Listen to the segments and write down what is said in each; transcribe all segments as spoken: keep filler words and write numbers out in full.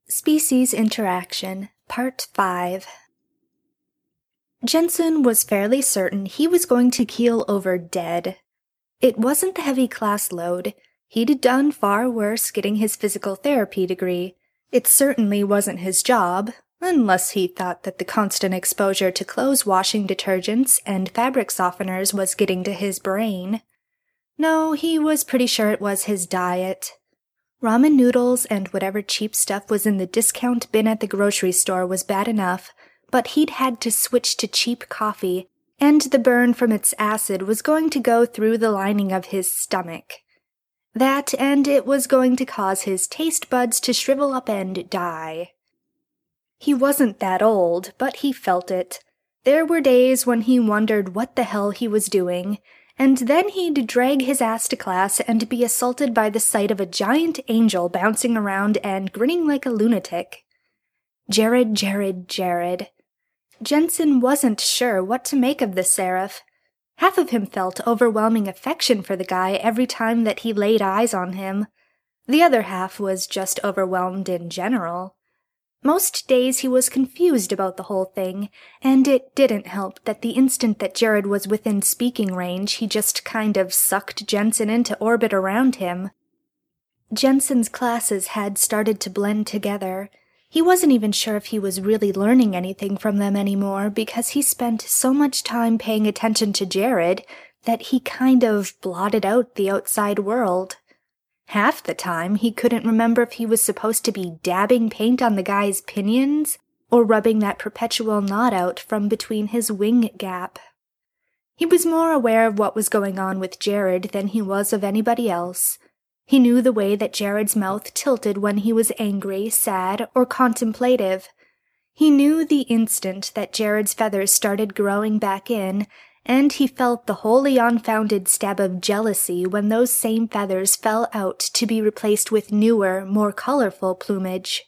Species Interaction, Part five. Jensen was fairly certain he was going to keel over dead. It wasn't the heavy class load. He'd done far worse getting his physical therapy degree. It certainly wasn't his job, unless he thought that the constant exposure to clothes-washing detergents and fabric softeners was getting to his brain. No, he was pretty sure it was his diet. Ramen noodles and whatever cheap stuff was in the discount bin at the grocery store was bad enough, but he'd had to switch to cheap coffee, and the burn from its acid was going to go through the lining of his stomach. That, and it was going to cause his taste buds to shrivel up and die. He wasn't that old, but he felt it. There were days when he wondered what the hell he was doing, and then he'd drag his ass to class and be assaulted by the sight of a giant angel bouncing around and grinning like a lunatic. Jared, Jared, Jared. Jensen wasn't sure what to make of the seraph. Half of him felt overwhelming affection for the guy every time that he laid eyes on him. The other half was just overwhelmed in general. Most days he was confused about the whole thing, and it didn't help that the instant that Jared was within speaking range, he just kind of sucked Jensen into orbit around him. Jensen's classes had started to blend together. He wasn't even sure if he was really learning anything from them anymore because he spent so much time paying attention to Jared that he kind of blotted out the outside world. Half the time, he couldn't remember if he was supposed to be dabbing paint on the guy's pinions or rubbing that perpetual knot out from between his wing gap. He was more aware of what was going on with Jared than he was of anybody else. He knew the way that Jared's mouth tilted when he was angry, sad, or contemplative. He knew the instant that Jared's feathers started growing back in, and he felt the wholly unfounded stab of jealousy when those same feathers fell out to be replaced with newer, more colorful plumage.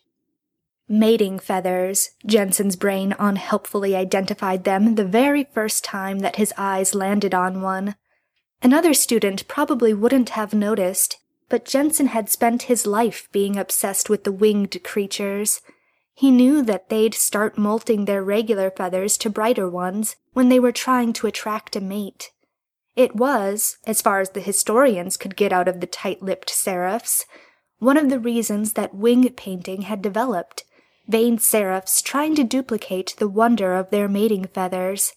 Mating feathers, Jensen's brain unhelpfully identified them the very first time that his eyes landed on one. Another student probably wouldn't have noticed, but Jensen had spent his life being obsessed with the winged creatures. He knew that they'd start molting their regular feathers to brighter ones when they were trying to attract a mate. It was, as far as the historians could get out of the tight-lipped seraphs, one of the reasons that wing painting had developed, vain seraphs trying to duplicate the wonder of their mating feathers.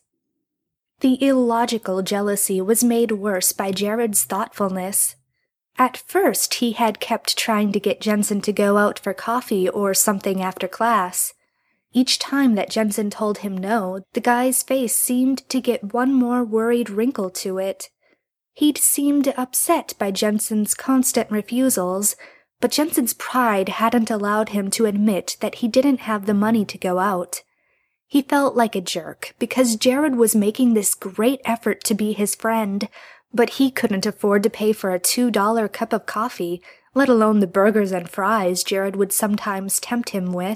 The illogical jealousy was made worse by Jared's thoughtfulness. At first, he had kept trying to get Jensen to go out for coffee or something after class. Each time that Jensen told him no, the guy's face seemed to get one more worried wrinkle to it. He'd seemed upset by Jensen's constant refusals, but Jensen's pride hadn't allowed him to admit that he didn't have the money to go out. He felt like a jerk because Jared was making this great effort to be his friend, but he couldn't afford to pay for a two dollar cup of coffee, let alone the burgers and fries Jared would sometimes tempt him with.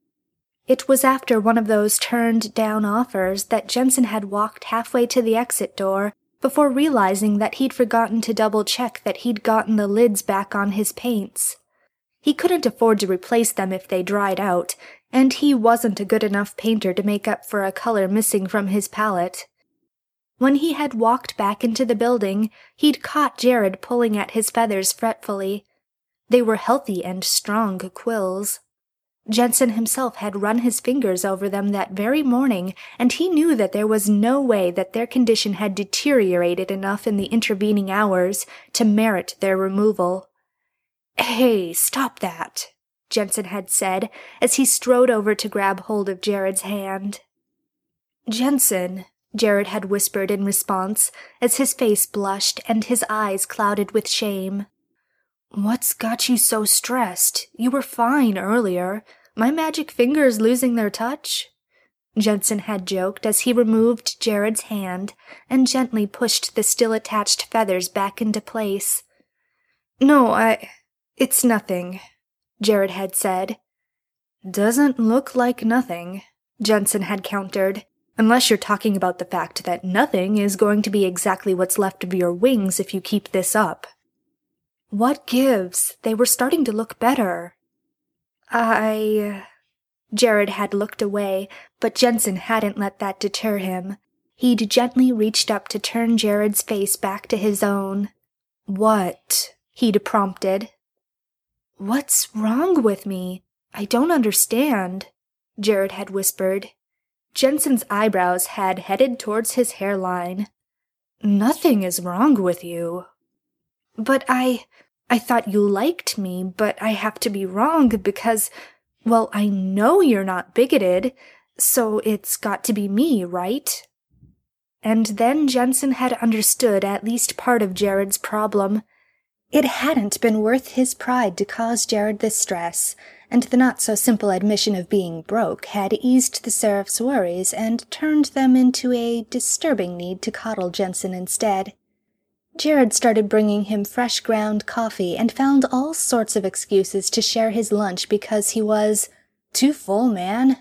It was after one of those turned-down offers that Jensen had walked halfway to the exit door before realizing that he'd forgotten to double-check that he'd gotten the lids back on his paints. He couldn't afford to replace them if they dried out, and he wasn't a good enough painter to make up for a color missing from his palette. When he had walked back into the building, he'd caught Jared pulling at his feathers fretfully. They were healthy and strong quills. Jensen himself had run his fingers over them that very morning, and he knew that there was no way that their condition had deteriorated enough in the intervening hours to merit their removal. "Hey, stop that," Jensen had said as he strode over to grab hold of Jared's hand. "Jensen," Jared had whispered in response, as his face blushed and his eyes clouded with shame. "What's got you so stressed? You were fine earlier. My magic fingers losing their touch?" Jensen had joked as he removed Jared's hand and gently pushed the still-attached feathers back into place. "No, I... it's nothing," Jared had said. "Doesn't look like nothing," Jensen had countered. "Unless you're talking about the fact that nothing is going to be exactly what's left of your wings if you keep this up." "What gives? They were starting to look better." I... Jared had looked away, but Jensen hadn't let that deter him. He'd gently reached up to turn Jared's face back to his own. "What?" he'd prompted. "What's wrong with me? I don't understand," Jared had whispered. Jensen's eyebrows had headed towards his hairline. "Nothing is wrong with you." "But I... I thought you liked me, but I have to be wrong because... Well, I know you're not bigoted, so it's got to be me, right?" And then Jensen had understood at least part of Jared's problem. It hadn't been worth his pride to cause Jared this stress, and the not-so-simple admission of being broke had eased the Seraph's worries and turned them into a disturbing need to coddle Jensen instead. Jared started bringing him fresh ground coffee and found all sorts of excuses to share his lunch because he was too full, man.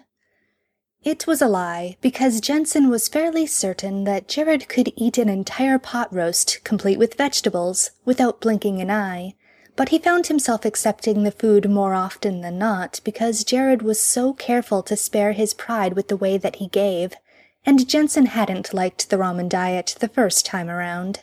It was a lie, because Jensen was fairly certain that Jared could eat an entire pot roast, complete with vegetables, without blinking an eye, but he found himself accepting the food more often than not because Jared was so careful to spare his pride with the way that he gave, and Jensen hadn't liked the ramen diet the first time around.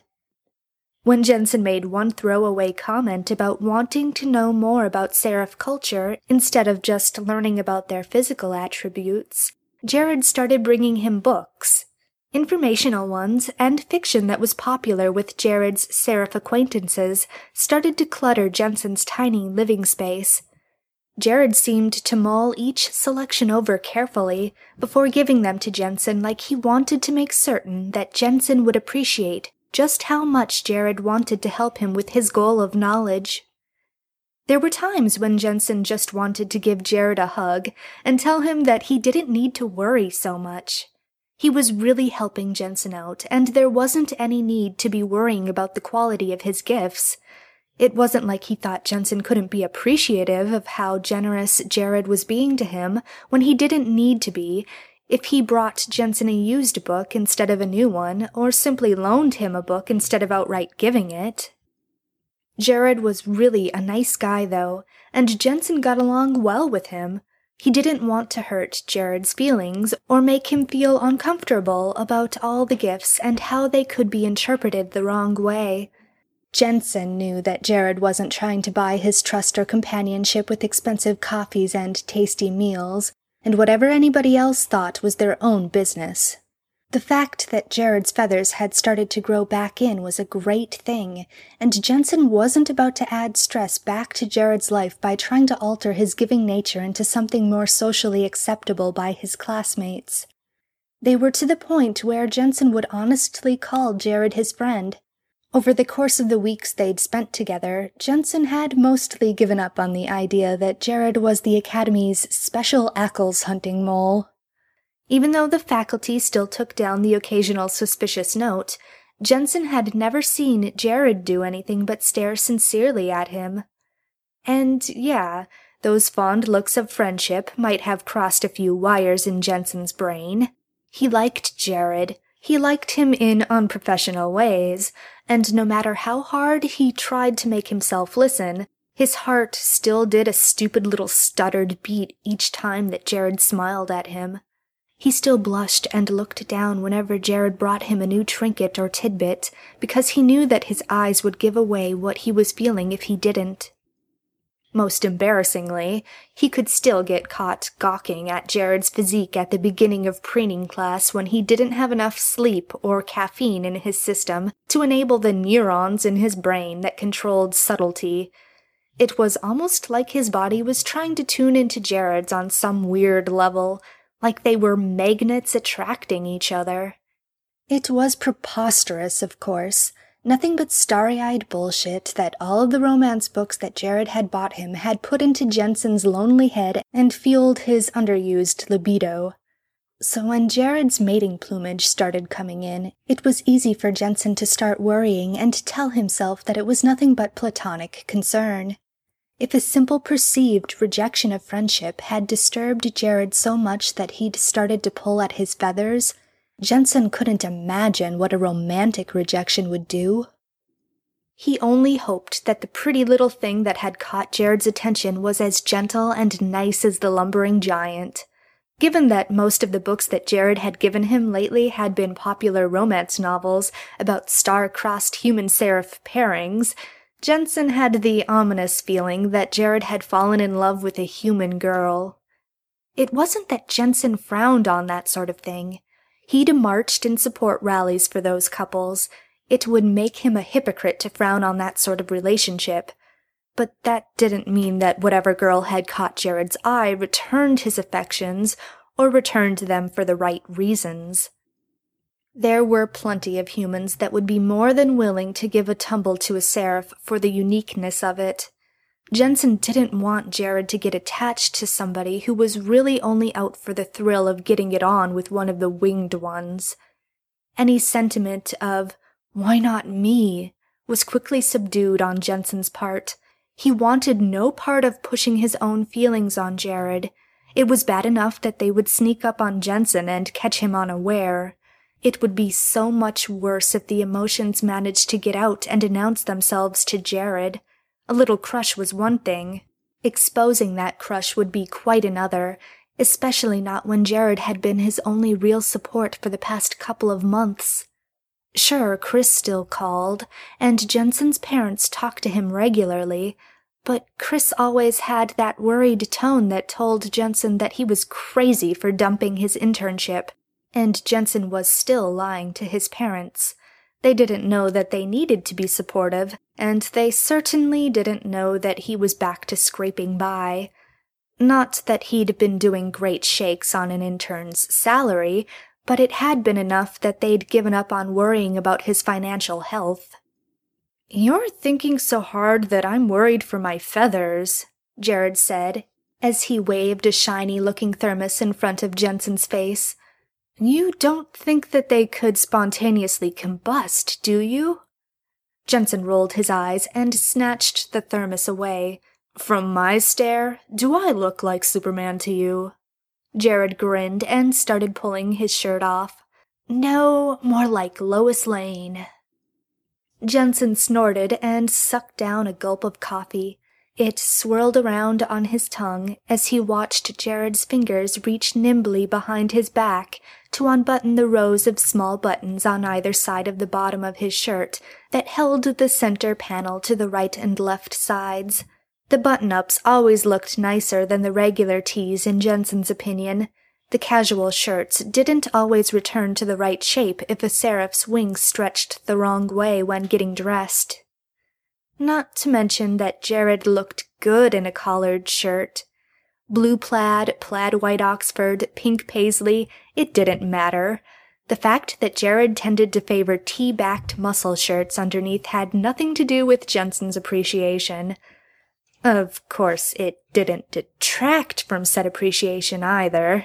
When Jensen made one throwaway comment about wanting to know more about Seraph culture instead of just learning about their physical attributes, Jared started bringing him books, informational ones, and fiction that was popular with Jared's Seraph acquaintances started to clutter Jensen's tiny living space. Jared seemed to mull each selection over carefully before giving them to Jensen like he wanted to make certain that Jensen would appreciate just how much Jared wanted to help him with his goal of knowledge. There were times when Jensen just wanted to give Jared a hug and tell him that he didn't need to worry so much. He was really helping Jensen out, and there wasn't any need to be worrying about the quality of his gifts. It wasn't like he thought Jensen couldn't be appreciative of how generous Jared was being to him when he didn't need to be, if he brought Jensen a used book instead of a new one, or simply loaned him a book instead of outright giving it. Jared was really a nice guy, though, and Jensen got along well with him. He didn't want to hurt Jared's feelings or make him feel uncomfortable about all the gifts and how they could be interpreted the wrong way. Jensen knew that Jared wasn't trying to buy his trust or companionship with expensive coffees and tasty meals, and whatever anybody else thought was their own business. The fact that Jared's feathers had started to grow back in was a great thing, and Jensen wasn't about to add stress back to Jared's life by trying to alter his giving nature into something more socially acceptable by his classmates. They were to the point where Jensen would honestly call Jared his friend. Over the course of the weeks they'd spent together, Jensen had mostly given up on the idea that Jared was the Academy's special Ackles hunting mole. Even though the faculty still took down the occasional suspicious note, Jensen had never seen Jared do anything but stare sincerely at him. And, yeah, those fond looks of friendship might have crossed a few wires in Jensen's brain. He liked Jared. He liked him in unprofessional ways, and no matter how hard he tried to make himself listen, his heart still did a stupid little stuttered beat each time that Jared smiled at him. He still blushed and looked down whenever Jared brought him a new trinket or tidbit, because he knew that his eyes would give away what he was feeling if he didn't. Most embarrassingly, he could still get caught gawking at Jared's physique at the beginning of preening class when he didn't have enough sleep or caffeine in his system to enable the neurons in his brain that controlled subtlety. It was almost like his body was trying to tune into Jared's on some weird level, like they were magnets attracting each other. It was preposterous, of course. Nothing but starry-eyed bullshit that all of the romance books that Jared had bought him had put into Jensen's lonely head and fueled his underused libido. So when Jared's mating plumage started coming in, it was easy for Jensen to start worrying and tell himself that it was nothing but platonic concern. If a simple perceived rejection of friendship had disturbed Jared so much that he'd started to pull at his feathers, Jensen couldn't imagine what a romantic rejection would do. He only hoped that the pretty little thing that had caught Jared's attention was as gentle and nice as the lumbering giant. Given that most of the books that Jared had given him lately had been popular romance novels about star-crossed human-seraph pairings, Jensen had the ominous feeling that Jared had fallen in love with a human girl. It wasn't that Jensen frowned on that sort of thing. He'd marched in support rallies for those couples. It would make him a hypocrite to frown on that sort of relationship. But that didn't mean that whatever girl had caught Jared's eye returned his affections, or returned them for the right reasons. There were plenty of humans that would be more than willing to give a tumble to a seraph for the uniqueness of it. Jensen didn't want Jared to get attached to somebody who was really only out for the thrill of getting it on with one of the winged ones. Any sentiment of, "Why not me?" was quickly subdued on Jensen's part. He wanted no part of pushing his own feelings on Jared. It was bad enough that they would sneak up on Jensen and catch him unaware. It would be so much worse if the emotions managed to get out and announce themselves to Jared. A little crush was one thing. Exposing that crush would be quite another, especially not when Jared had been his only real support for the past couple of months. Sure, Chris still called, and Jensen's parents talked to him regularly, but Chris always had that worried tone that told Jensen that he was crazy for dumping his internship, and Jensen was still lying to his parents. They didn't know that they needed to be supportive, and they certainly didn't know that he was back to scraping by. Not that he'd been doing great shakes on an intern's salary, but it had been enough that they'd given up on worrying about his financial health. "You're thinking so hard that I'm worried for my feathers," Jared said, as he waved a shiny-looking thermos in front of Jensen's face. "You don't think that they could spontaneously combust, do you?" Jensen rolled his eyes and snatched the thermos away. "From my stare, do I look like Superman to you?" Jared grinned and started pulling his shirt off. "No, more like Lois Lane." Jensen snorted and sucked down a gulp of coffee. It swirled around on his tongue as he watched Jared's fingers reach nimbly behind his back to unbutton the rows of small buttons on either side of the bottom of his shirt that held the center panel to the right and left sides. The button-ups always looked nicer than the regular tees in Jensen's opinion. The casual shirts didn't always return to the right shape if a seraph's wings stretched the wrong way when getting dressed. Not to mention that Jared looked good in a collared shirt. Blue plaid, plaid white Oxford, pink paisley, it didn't matter. The fact that Jared tended to favor tea-backed muscle shirts underneath had nothing to do with Jensen's appreciation. Of course, it didn't detract from said appreciation either.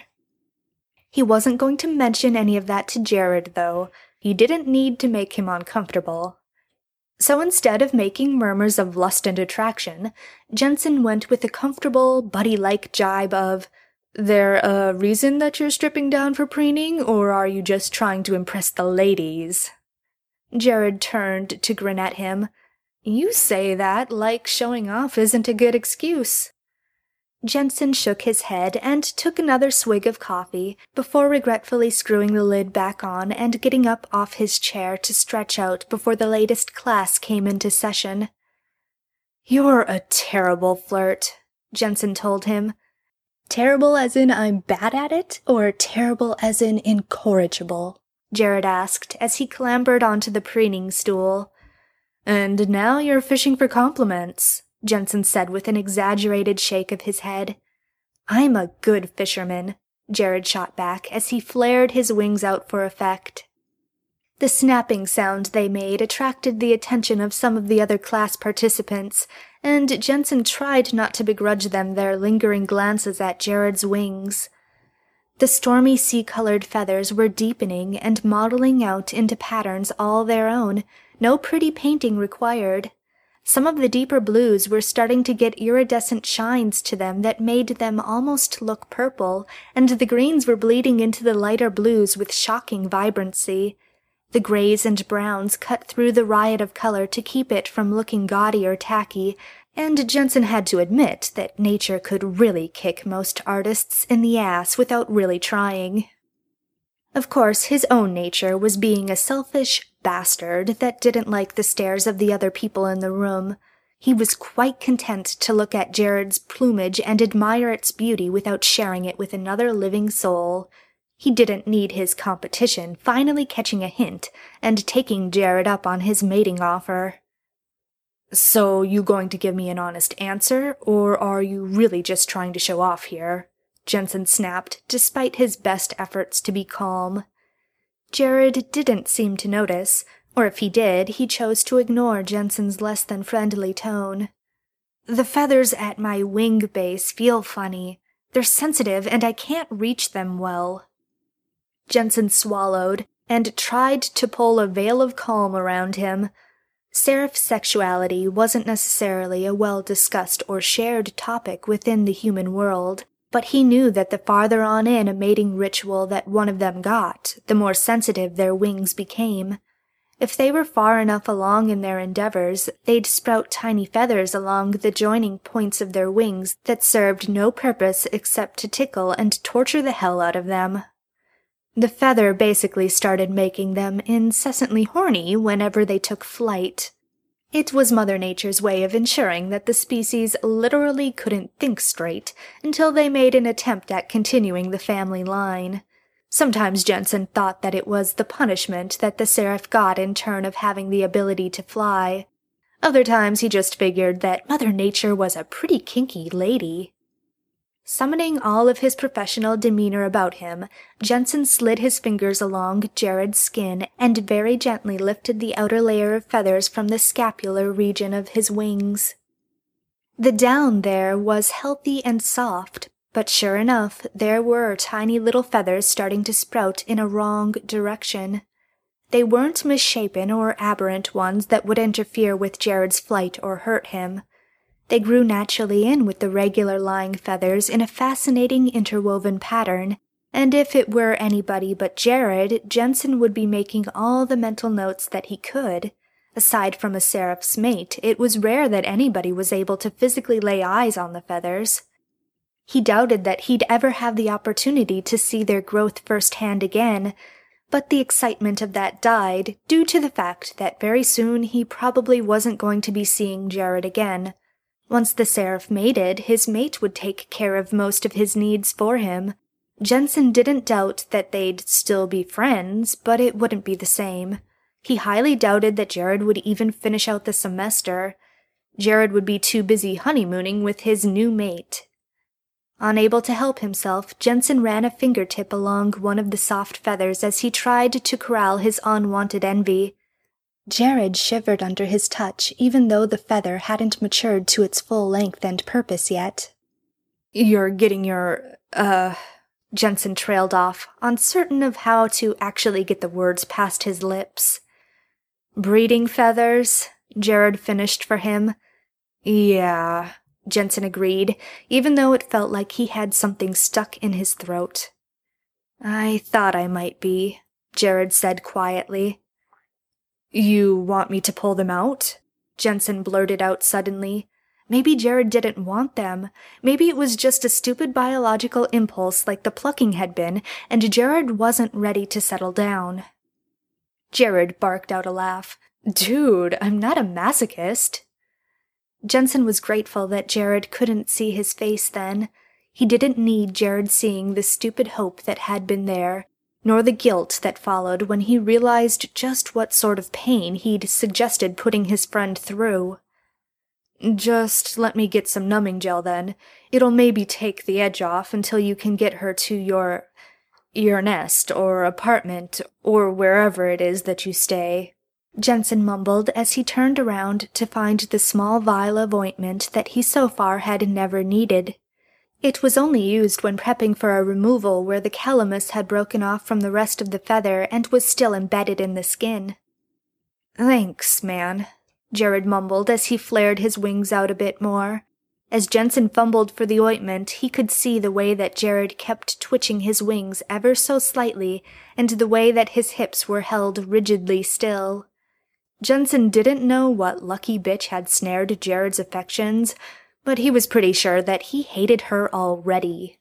He wasn't going to mention any of that to Jared, though. He didn't need to make him uncomfortable. So instead of making murmurs of lust and attraction, Jensen went with a comfortable, buddy-like jibe of, "There a reason that you're stripping down for preening, or are you just trying to impress the ladies?" Jared turned to grin at him. "You say that like showing off isn't a good excuse." Jensen shook his head and took another swig of coffee before regretfully screwing the lid back on and getting up off his chair to stretch out before the latest class came into session. "You're a terrible flirt," Jensen told him. "Terrible as in I'm bad at it, or terrible as in incorrigible?" Jared asked as he clambered onto the preening stool. "And now you're fishing for compliments," Jensen said with an exaggerated shake of his head. "I'm a good fisherman," Jared shot back as he flared his wings out for effect. The snapping sound they made attracted the attention of some of the other class participants, and Jensen tried not to begrudge them their lingering glances at Jared's wings. The stormy sea-colored feathers were deepening and modeling out into patterns all their own, no pretty painting required. Some of the deeper blues were starting to get iridescent shines to them that made them almost look purple, and the greens were bleeding into the lighter blues with shocking vibrancy. The grays and browns cut through the riot of color to keep it from looking gaudy or tacky, and Jensen had to admit that nature could really kick most artists in the ass without really trying. Of course, his own nature was being a selfish bastard that didn't like the stares of the other people in the room. He was quite content to look at Jared's plumage and admire its beauty without sharing it with another living soul. He didn't need his competition finally catching a hint and taking Jared up on his mating offer. "So you going to give me an honest answer, or are you really just trying to show off here?" Jensen snapped, despite his best efforts to be calm. Jared didn't seem to notice, or if he did, he chose to ignore Jensen's less than friendly tone. "The feathers at my wing base feel funny. They're sensitive and I can't reach them well." Jensen swallowed and tried to pull a veil of calm around him. Seraph sexuality wasn't necessarily a well-discussed or shared topic within the human world, but he knew that the farther on in a mating ritual that one of them got, the more sensitive their wings became. If they were far enough along in their endeavors, they'd sprout tiny feathers along the joining points of their wings that served no purpose except to tickle and torture the hell out of them. The feather basically started making them incessantly horny whenever they took flight. It was Mother Nature's way of ensuring that the species literally couldn't think straight until they made an attempt at continuing the family line. Sometimes Jensen thought that it was the punishment that the seraph got in turn of having the ability to fly. Other times he just figured that Mother Nature was a pretty kinky lady. Summoning all of his professional demeanor about him, Jensen slid his fingers along Jared's skin and very gently lifted the outer layer of feathers from the scapular region of his wings. The down there was healthy and soft, but sure enough, there were tiny little feathers starting to sprout in a wrong direction. They weren't misshapen or aberrant ones that would interfere with Jared's flight or hurt him. They grew naturally in with the regular lying feathers in a fascinating interwoven pattern, and if it were anybody but Jared, Jensen would be making all the mental notes that he could. Aside from a seraph's mate, it was rare that anybody was able to physically lay eyes on the feathers. He doubted that he'd ever have the opportunity to see their growth firsthand again, but the excitement of that died due to the fact that very soon he probably wasn't going to be seeing Jared again. Once the seraph mated, his mate would take care of most of his needs for him. Jensen didn't doubt that they'd still be friends, but it wouldn't be the same. He highly doubted that Jared would even finish out the semester. Jared would be too busy honeymooning with his new mate. Unable to help himself, Jensen ran a fingertip along one of the soft feathers as he tried to corral his unwanted envy. Jared shivered under his touch, even though the feather hadn't matured to its full length and purpose yet. "You're getting your, uh..." Jensen trailed off, uncertain of how to actually get the words past his lips. "Breeding feathers," Jared finished for him. "Yeah," Jensen agreed, even though it felt like he had something stuck in his throat. "I thought I might be," Jared said quietly. "You want me to pull them out?" Jensen blurted out suddenly. Maybe Jared didn't want them. Maybe it was just a stupid biological impulse like the plucking had been, and Jared wasn't ready to settle down. Jared barked out a laugh. "Dude, I'm not a masochist." Jensen was grateful that Jared couldn't see his face then. He didn't need Jared seeing the stupid hope that had been there, nor the guilt that followed when he realized just what sort of pain he'd suggested putting his friend through. "Just let me get some numbing gel then. It'll maybe take the edge off until you can get her to your... your nest or apartment or wherever it is that you stay," Jensen mumbled as he turned around to find the small vial of ointment that he so far had never needed. It was only used when prepping for a removal where the calamus had broken off from the rest of the feather and was still embedded in the skin. "Thanks, man," Jared mumbled as he flared his wings out a bit more. As Jensen fumbled for the ointment, he could see the way that Jared kept twitching his wings ever so slightly, and the way that his hips were held rigidly still. Jensen didn't know what lucky bitch had snared Jared's affections, but he was pretty sure that he hated her already.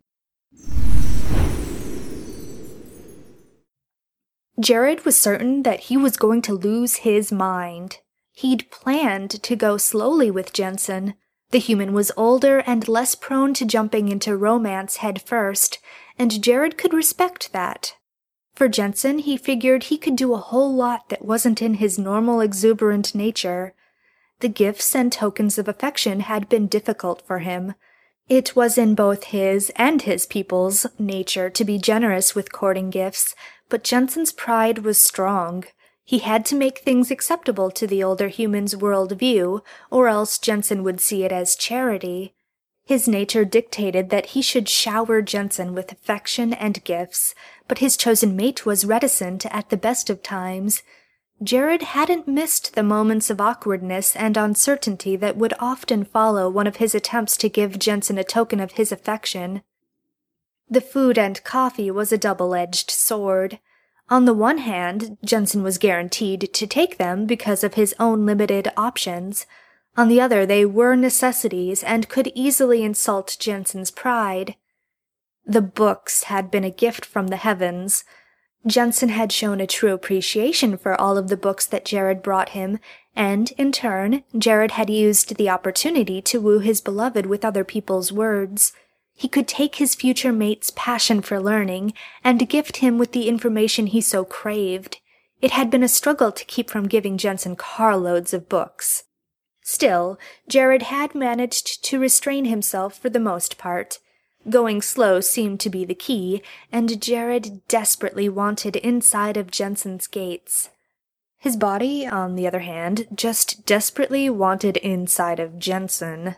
Jared was certain that he was going to lose his mind. He'd planned to go slowly with Jensen. The human was older and less prone to jumping into romance head first, and Jared could respect that. For Jensen, he figured he could do a whole lot that wasn't in his normal exuberant nature. The gifts and tokens of affection had been difficult for him. It was in both his and his people's nature to be generous with courting gifts, but Jensen's pride was strong. He had to make things acceptable to the older human's worldview, or else Jensen would see it as charity. His nature dictated that he should shower Jensen with affection and gifts, but his chosen mate was reticent at the best of times. Jared hadn't missed the moments of awkwardness and uncertainty that would often follow one of his attempts to give Jensen a token of his affection. The food and coffee was a double-edged sword. On the one hand, Jensen was guaranteed to take them because of his own limited options. On the other, they were necessities and could easily insult Jensen's pride. The books had been a gift from the heavens. Jensen had shown a true appreciation for all of the books that Jared brought him, and, in turn, Jared had used the opportunity to woo his beloved with other people's words. He could take his future mate's passion for learning and gift him with the information he so craved. It had been a struggle to keep from giving Jensen carloads of books. Still, Jared had managed to restrain himself for the most part. Going slow seemed to be the key, and Jared desperately wanted inside of Jensen's gates. His body, on the other hand, just desperately wanted inside of Jensen.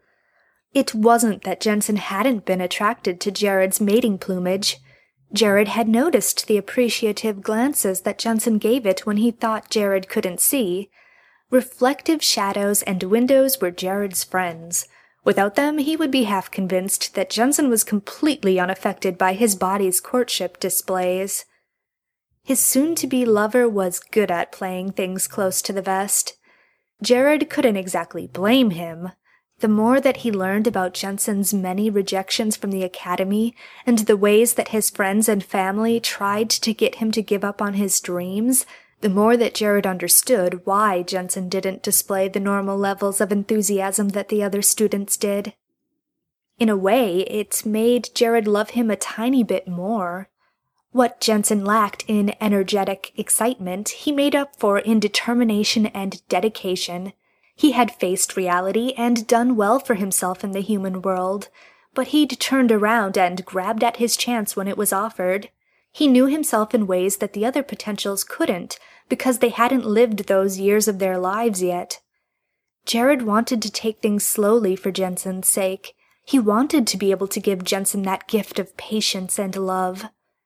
It wasn't that Jensen hadn't been attracted to Jared's mating plumage. Jared had noticed the appreciative glances that Jensen gave it when he thought Jared couldn't see. Reflective shadows and windows were Jared's friends. Without them, he would be half convinced that Jensen was completely unaffected by his body's courtship displays. His soon-to-be lover was good at playing things close to the vest. Jared couldn't exactly blame him. The more that he learned about Jensen's many rejections from the academy, and the ways that his friends and family tried to get him to give up on his dreams, the more that Jared understood why Jensen didn't display the normal levels of enthusiasm that the other students did. In a way, it made Jared love him a tiny bit more. What Jensen lacked in energetic excitement, he made up for in determination and dedication. He had faced reality and done well for himself in the human world, but he'd turned around and grabbed at his chance when it was offered. He knew himself in ways that the other potentials couldn't, because they hadn't lived those years of their lives yet. Jared wanted to take things slowly for Jensen's sake. He wanted to be able to give Jensen that gift of patience and love.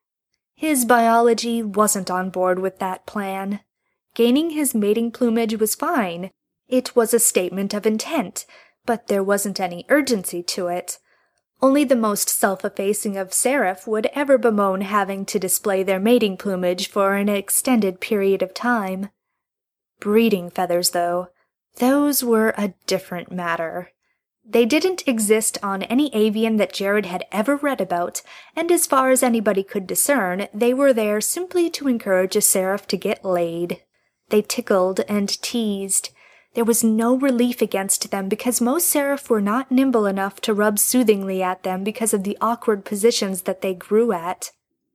His biology wasn't on board with that plan. Gaining his mating plumage was fine. It was a statement of intent, but there wasn't any urgency to it. Only the most self-effacing of seraph would ever bemoan having to display their mating plumage for an extended period of time. Breeding feathers, though, those were a different matter. They didn't exist on any avian that Jared had ever read about, and as far as anybody could discern, they were there simply to encourage a seraph to get laid. They tickled and teased. There was no relief against them because most seraph were not nimble enough to rub soothingly at them because of the awkward positions that they grew at.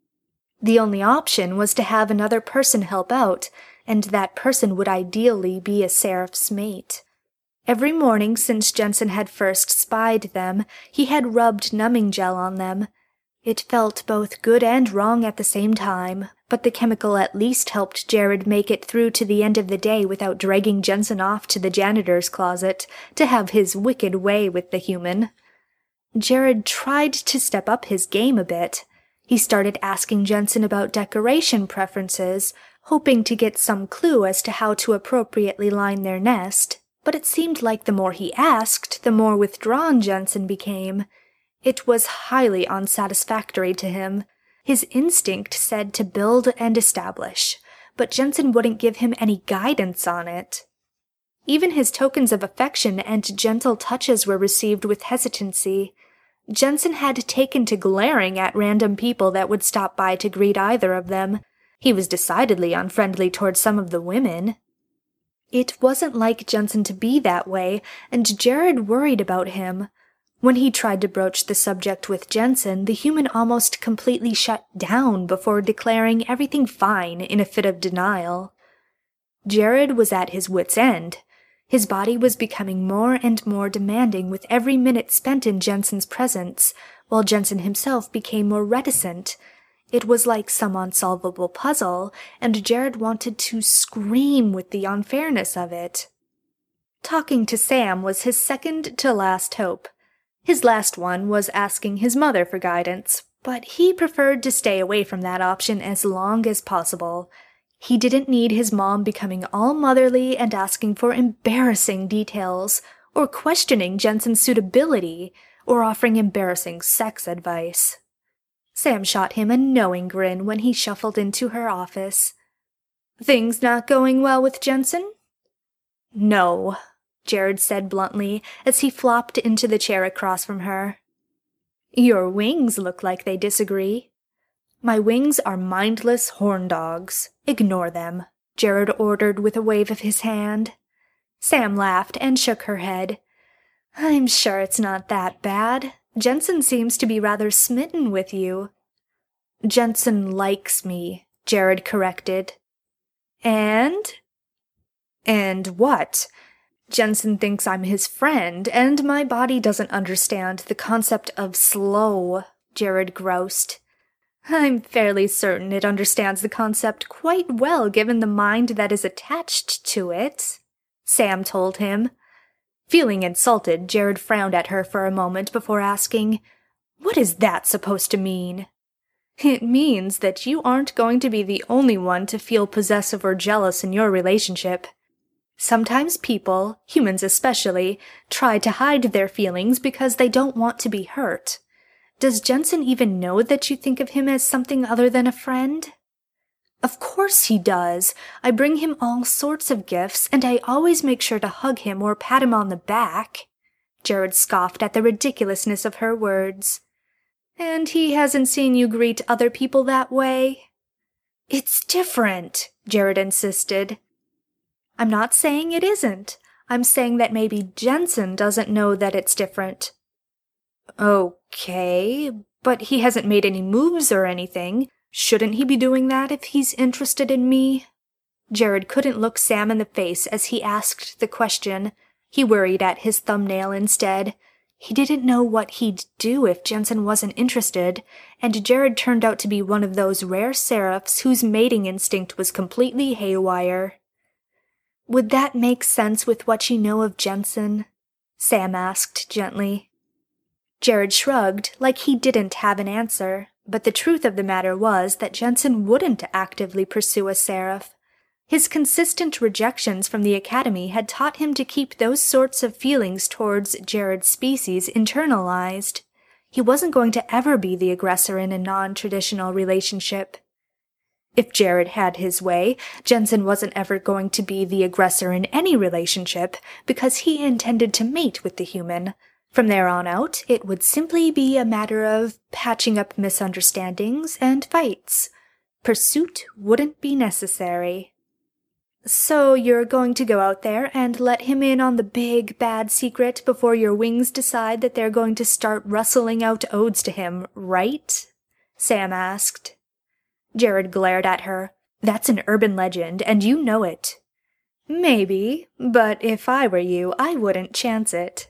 The only option was to have another person help out, and that person would ideally be a seraph's mate. Every morning since Jensen had first spied them, he had rubbed numbing gel on them. It felt both good and wrong at the same time, but the chemical at least helped Jared make it through to the end of the day without dragging Jensen off to the janitor's closet to have his wicked way with the human. Jared tried to step up his game a bit. He started asking Jensen about decoration preferences, hoping to get some clue as to how to appropriately line their nest, but it seemed like the more he asked, the more withdrawn Jensen became. It was highly unsatisfactory to him. His instinct said to build and establish, but Jensen wouldn't give him any guidance on it. Even his tokens of affection and gentle touches were received with hesitancy. Jensen had taken to glaring at random people that would stop by to greet either of them. He was decidedly unfriendly towards some of the women. It wasn't like Jensen to be that way, and Jared worried about him. When he tried to broach the subject with Jensen, the human almost completely shut down before declaring everything fine in a fit of denial. Jared was at his wit's end. His body was becoming more and more demanding with every minute spent in Jensen's presence, while Jensen himself became more reticent. It was like some unsolvable puzzle, and Jared wanted to scream with the unfairness of it. Talking to Sam was his second-to-last hope. His last one was asking his mother for guidance, but he preferred to stay away from that option as long as possible. He didn't need his mom becoming all motherly and asking for embarrassing details, or questioning Jensen's suitability, or offering embarrassing sex advice. Sam shot him a knowing grin when he shuffled into her office. "Things not going well with Jensen?" "No," Jared said bluntly as he flopped into the chair across from her. "Your wings look like they disagree." "My wings are mindless horn dogs. Ignore them," Jared ordered with a wave of his hand. Sam laughed and shook her head. "I'm sure it's not that bad. Jensen seems to be rather smitten with you." "Jensen likes me," Jared corrected. "And?" "And what? Jensen thinks I'm his friend, and my body doesn't understand the concept of slow," Jared groused. "I'm fairly certain it understands the concept quite well given the mind that is attached to it," Sam told him. Feeling insulted, Jared frowned at her for a moment before asking, "What is that supposed to mean?" "It means that you aren't going to be the only one to feel possessive or jealous in your relationship. Sometimes people, humans especially, try to hide their feelings because they don't want to be hurt. Does Jensen even know that you think of him as something other than a friend?" "Of course he does. I bring him all sorts of gifts, and I always make sure to hug him or pat him on the back." Jared scoffed at the ridiculousness of her words. "And he hasn't seen you greet other people that way?" "It's different," Jared insisted. "I'm not saying it isn't. I'm saying that maybe Jensen doesn't know that it's different." "Okay, but he hasn't made any moves or anything. Shouldn't he be doing that if he's interested in me?" Jared couldn't look Sam in the face as he asked the question. He worried at his thumbnail instead. He didn't know what he'd do if Jensen wasn't interested, and Jared turned out to be one of those rare seraphs whose mating instinct was completely haywire. "Would that make sense with what you know of Jensen?" Sam asked gently. Jared shrugged, like he didn't have an answer, but the truth of the matter was that Jensen wouldn't actively pursue a seraph. His consistent rejections from the academy had taught him to keep those sorts of feelings towards Jared's species internalized. He wasn't going to ever be the aggressor in a non-traditional relationship. If Jared had his way, Jensen wasn't ever going to be the aggressor in any relationship because he intended to mate with the human. From there on out, it would simply be a matter of patching up misunderstandings and fights. Pursuit wouldn't be necessary. "So you're going to go out there and let him in on the big, bad secret before your wings decide that they're going to start rustling out odes to him, right?" Sam asked. Jared glared at her. "That's an urban legend, and you know it." "Maybe, but if I were you, I wouldn't chance it."